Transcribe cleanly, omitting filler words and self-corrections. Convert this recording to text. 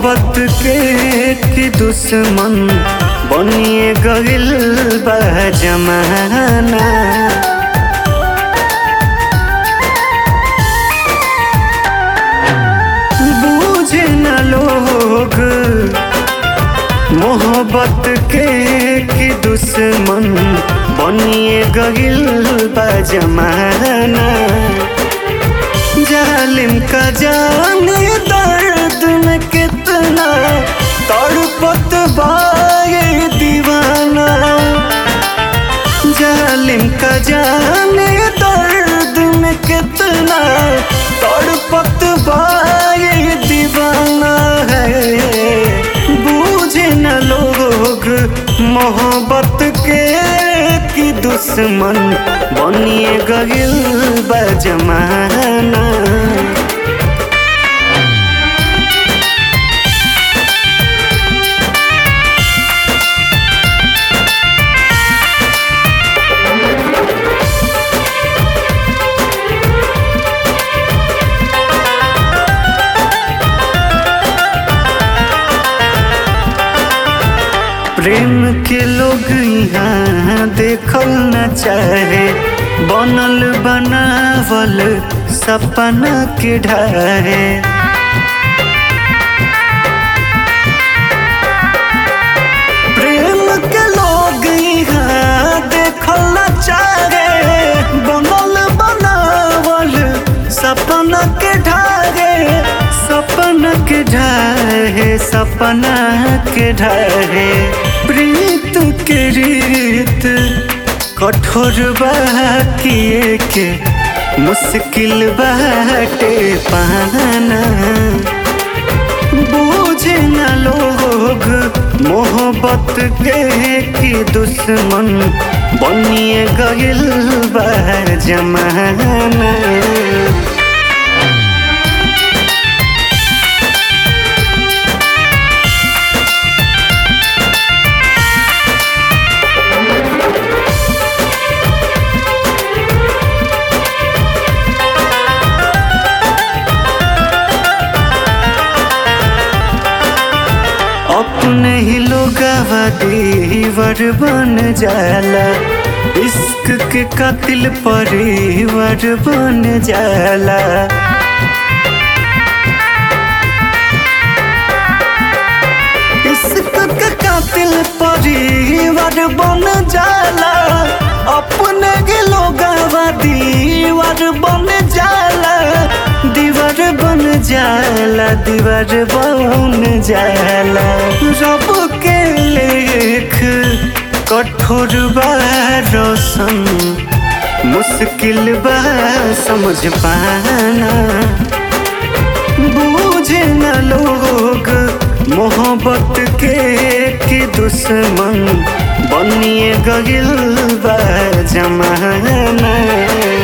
मोहब्बत के की दुश्मन बनिए गइल बा जमाना। बूझे न लोग मोहब्बत के की दुश्मन बनिए गइल बा जमाना। जालिम का जाने दर्द में कितना तड़पत बा ये दीवाना। जालिम का जाने दर्द में कितना तड़पत बा ये दीवाना है। बूझे न लोग मोहब्बत के की दुश्मन बनिए गइल बा जमाना। प्रेम के लोग यहाँ देखल न चाहे, बनल बनावल सपना के ढाहे। प्रेम के लोग यहाँ देखल न चाहे, बनल बनावल सपना के ढाहे। सपना के ढाहे, सपना के ढाहे। प्रीत के रीत कठोर बाकिए के मुश्किल बाटे पाना। बूझे न लोग मोहब्बत के की दुश्मन बनिए गइल बा जमाना। अपने ही लोगवा दीवार बन जाला, इश्क के कातिल परिवार बन जाला। इश्क के कातिल परिवार बन जाला, अपने ही लोगवा दीवार बन जाला। दीवार बन जाला, दीवार बन जाला। रब के लेख कठोर बा रोशन, मुश्किल बा समझ पाना। बूझे न लोग मोहब्बत के की दुश्मन बनिए गइल बा जमाना।